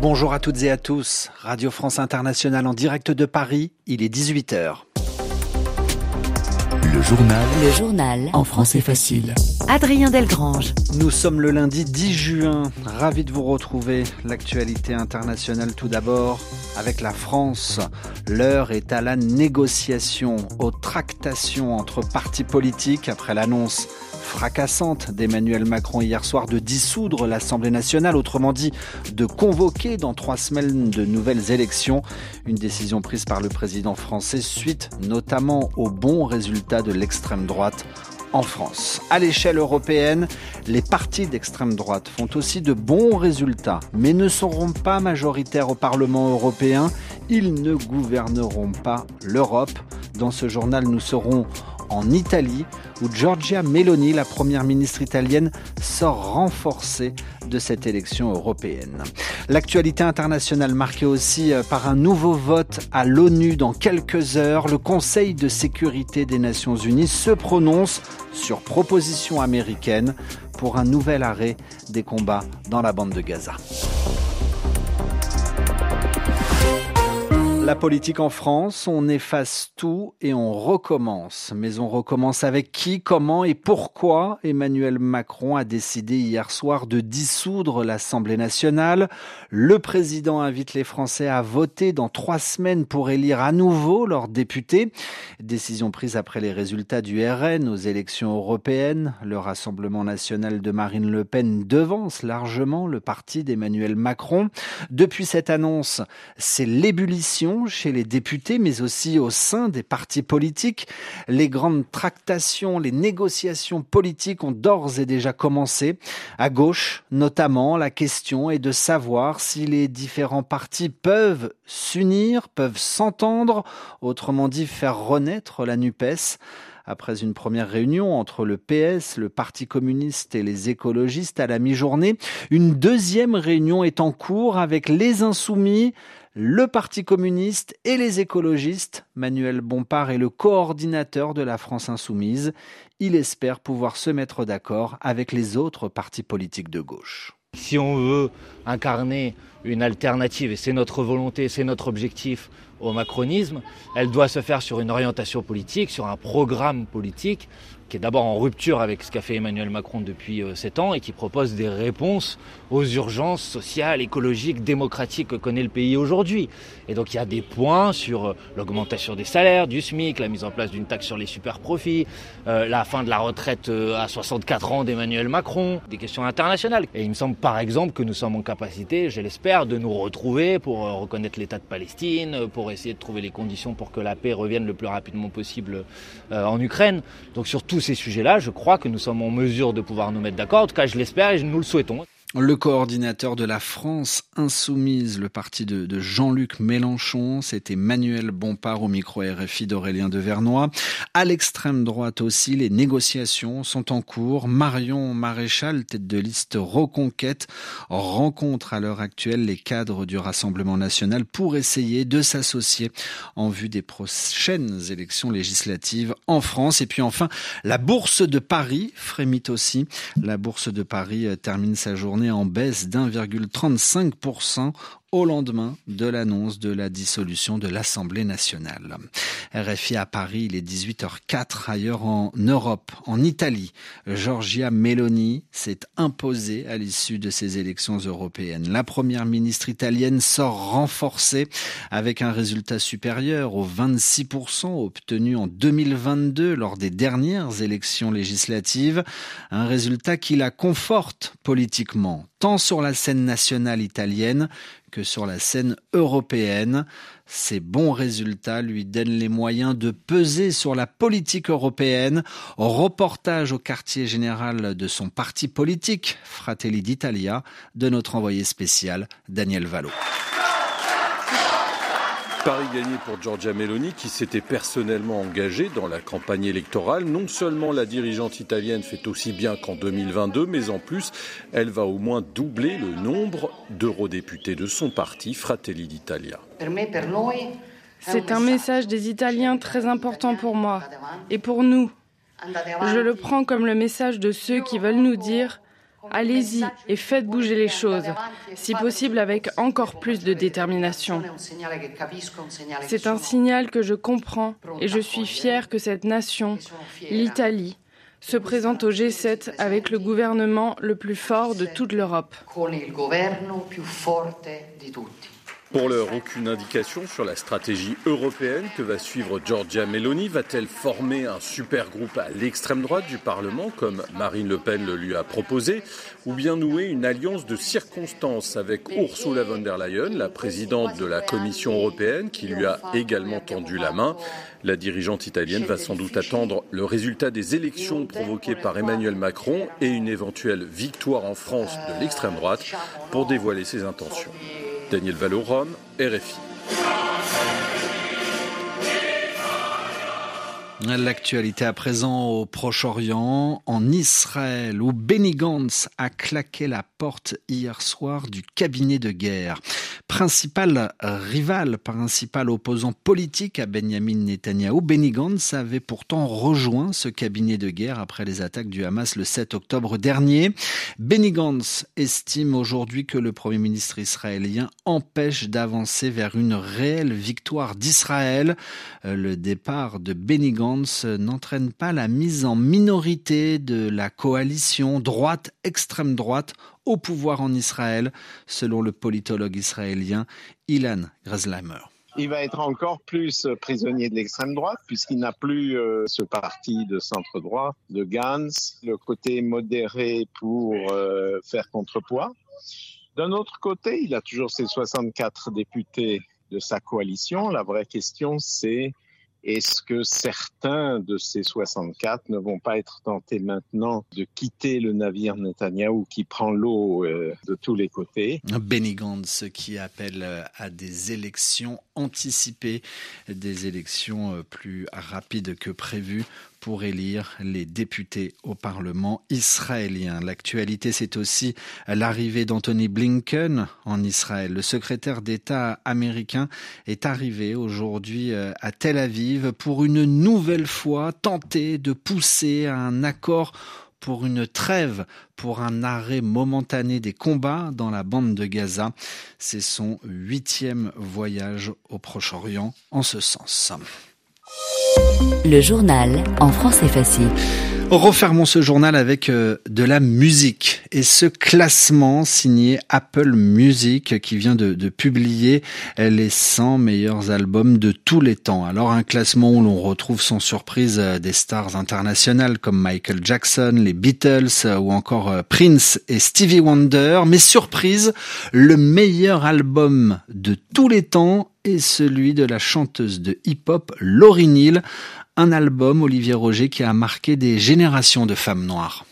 Bonjour à toutes et à tous. Radio France Internationale en direct de Paris, il est 18h. Le journal en français facile. Adrien Delgrange. Nous sommes le lundi 10 juin. Ravi de vous retrouver. L'actualité internationale tout d'abord avec la France. L'heure est à la négociation, aux tractations entre partis politiques après l'annonce fracassante d'Emmanuel Macron hier soir de dissoudre l'Assemblée nationale, autrement dit de convoquer dans 3 semaines de nouvelles élections. Une décision prise par le président français suite notamment aux bons résultats de l'extrême droite en France. À l'échelle européenne, les partis d'extrême droite font aussi de bons résultats, mais ne seront pas majoritaires au Parlement européen. Ils ne gouverneront pas l'Europe. Dans ce journal, nous serons en Italie, où Giorgia Meloni, la première ministre italienne, sort renforcée de cette élection européenne. L'actualité internationale marquée aussi par un nouveau vote à l'ONU dans quelques heures. Le Conseil de sécurité des Nations Unies se prononce sur proposition américaine pour un nouvel arrêt des combats dans la bande de Gaza. La politique en France, on efface tout et on recommence. Mais on recommence avec qui, comment et pourquoi Emmanuel Macron a décidé hier soir de dissoudre l'Assemblée nationale. Le président invite les Français à voter dans 3 semaines pour élire à nouveau leurs députés. Décision prise après les résultats du RN aux élections européennes. Le Rassemblement national de Marine Le Pen devance largement le parti d'Emmanuel Macron. Depuis cette annonce, c'est l'ébullition chez les députés, mais aussi au sein des partis politiques. Les grandes tractations, les négociations politiques ont d'ores et déjà commencé. À gauche, notamment, la question est de savoir si les différents partis peuvent s'unir, peuvent s'entendre, autrement dit faire renaître la NUPES. Après une première réunion entre le PS, le Parti communiste et les écologistes à la mi-journée, une deuxième réunion est en cours avec les Insoumis, le Parti communiste et les écologistes. Manuel Bompard est le coordinateur de la France Insoumise. Il espère pouvoir se mettre d'accord avec les autres partis politiques de gauche. Si on veut incarner une alternative, et c'est notre volonté, c'est notre objectif au macronisme, elle doit se faire sur une orientation politique, sur un programme politique qui est d'abord en rupture avec ce qu'a fait Emmanuel Macron depuis 7 ans et qui propose des réponses aux urgences sociales, écologiques, démocratiques que connaît le pays aujourd'hui. Et donc il y a des points sur l'augmentation des salaires, du SMIC, la mise en place d'une taxe sur les super-profits, la fin de la retraite à 64 ans d'Emmanuel Macron, des questions internationales. Et il me semble par exemple que nous sommes en capacité, je l'espère, de nous retrouver pour reconnaître l'État de Palestine, pour essayer de trouver les conditions pour que la paix revienne le plus rapidement possible en Ukraine. Donc sur tous ces sujets-là, je crois que nous sommes en mesure de pouvoir nous mettre d'accord. En tout cas, je l'espère et nous le souhaitons. Le coordinateur de la France Insoumise, le parti de Jean-Luc Mélenchon, c'était Manuel Bompard au micro RFI d'Aurélien Devernois. À l'extrême droite aussi, les négociations sont en cours. Marion Maréchal, tête de liste Reconquête, rencontre à l'heure actuelle les cadres du Rassemblement national pour essayer de s'associer en vue des prochaines élections législatives en France. Et puis enfin, la Bourse de Paris frémit aussi. La Bourse de Paris termine sa journée en baisse d'1,35% au lendemain de l'annonce de la dissolution de l'Assemblée nationale. RFI à Paris, il est 18h04. Ailleurs en Europe, en Italie, Giorgia Meloni s'est imposée à l'issue de ces élections européennes. La première ministre italienne sort renforcée avec un résultat supérieur aux 26% obtenu en 2022 lors des dernières élections législatives. Un résultat qui la conforte politiquement, tant sur la scène nationale italienne que sur la scène européenne. Ces bons résultats lui donnent les moyens de peser sur la politique européenne. Reportage au quartier général de son parti politique, Fratelli d'Italia, de notre envoyé spécial, Daniel Valo. Pari gagné pour Giorgia Meloni qui s'était personnellement engagée dans la campagne électorale. Non seulement la dirigeante italienne fait aussi bien qu'en 2022, mais en plus, elle va au moins doubler le nombre d'eurodéputés de son parti, Fratelli d'Italia. C'est un message des Italiens très important pour moi et pour nous. Je le prends comme le message de ceux qui veulent nous dire Allez-y et faites bouger les choses, si possible avec encore plus de détermination. C'est un signal que je comprends et je suis fière que cette nation, l'Italie, se présente au G7 avec le gouvernement le plus fort de toute l'Europe. Pour l'heure, aucune indication sur la stratégie européenne que va suivre Giorgia Meloni. Va-t-elle former un super groupe à l'extrême droite du Parlement, comme Marine Le Pen le lui a proposé, ou bien nouer une alliance de circonstances avec Ursula von der Leyen, la présidente de la Commission européenne, qui lui a également tendu la main. La dirigeante italienne va sans doute attendre le résultat des élections provoquées par Emmanuel Macron et une éventuelle victoire en France de l'extrême droite pour dévoiler ses intentions. Daniel Valo, Rome, RFI. L'actualité à présent au Proche-Orient, en Israël, où Benny Gantz a claqué la porte hier soir du cabinet de guerre. Principal opposant politique à Benjamin Netanyahou, Benny Gantz avait pourtant rejoint ce cabinet de guerre après les attaques du Hamas le 7 octobre dernier. Benny Gantz estime aujourd'hui que le Premier ministre israélien empêche d'avancer vers une réelle victoire d'Israël. Le départ de Benny Gantz n'entraîne pas la mise en minorité de la coalition droite-extrême droite au pouvoir en Israël, selon le politologue israélien Ilan Grezlheimer. Il va être encore plus prisonnier de l'extrême droite puisqu'il n'a plus ce parti de centre-droit de Gantz, le côté modéré pour faire contrepoids. D'un autre côté, il a toujours ses 64 députés de sa coalition. La vraie question, c'est est-ce que certains de ces 64 ne vont pas être tentés maintenant de quitter le navire Netanyahou qui prend l'eau de tous les côtés? Benny Gantz qui appelle à des élections anticipées, des élections plus rapides que prévues pour élire les députés au Parlement israélien. L'actualité, c'est aussi l'arrivée d'Anthony Blinken en Israël. Le secrétaire d'État américain est arrivé aujourd'hui à Tel Aviv pour une nouvelle fois tenter de pousser à un accord pour une trêve, pour un arrêt momentané des combats dans la bande de Gaza. C'est son 8e voyage au Proche-Orient en ce sens. Le journal en français facile. Refermons ce journal avec de la musique et ce classement signé Apple Music qui vient de publier les 100 meilleurs albums de tous les temps. Alors un classement où l'on retrouve sans surprise des stars internationales comme Michael Jackson, les Beatles ou encore Prince et Stevie Wonder. Mais surprise, le meilleur album de tous les temps est celui de la chanteuse de hip-hop Lauryn Hill. Un album, Olivier Roger, qui a marqué des générations de femmes noires.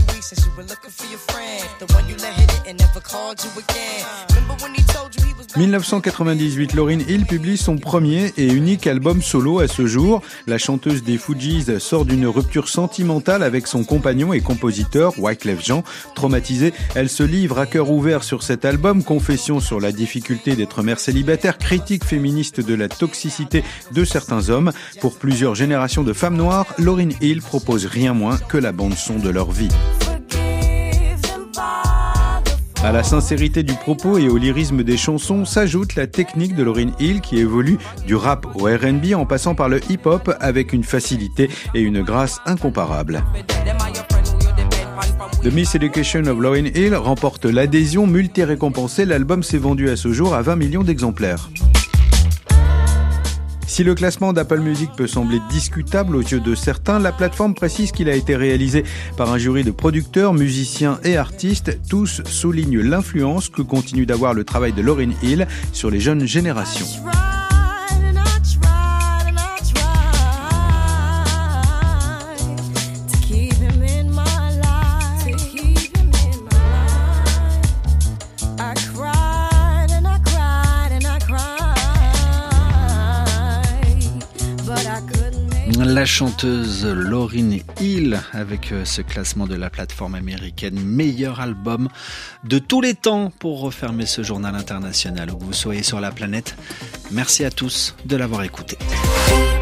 1998, Lauryn Hill publie son premier et unique album solo à ce jour. La chanteuse des Fugees sort d'une rupture sentimentale avec son compagnon et compositeur, Wyclef Jean. Traumatisée, elle se livre à cœur ouvert sur cet album, confession sur la difficulté d'être mère célibataire, critique féministe de la toxicité de certains hommes. Pour plusieurs générations de femmes noires, Lauryn Hill propose rien moins que la bande-son de leur vie. À la sincérité du propos et au lyrisme des chansons s'ajoute la technique de Lauryn Hill qui évolue du rap au R&B en passant par le hip-hop avec une facilité et une grâce incomparables. The Miss Education of Lauryn Hill remporte l'adhésion multi-récompensée. L'album s'est vendu à ce jour à 20 millions d'exemplaires. Si le classement d'Apple Music peut sembler discutable aux yeux de certains, la plateforme précise qu'il a été réalisé par un jury de producteurs, musiciens et artistes. Tous soulignent l'influence que continue d'avoir le travail de Lauryn Hill sur les jeunes générations. La chanteuse Lauryn Hill avec ce classement de la plateforme américaine meilleur album de tous les temps pour refermer ce journal international où vous soyez sur la planète. Merci à tous de l'avoir écouté.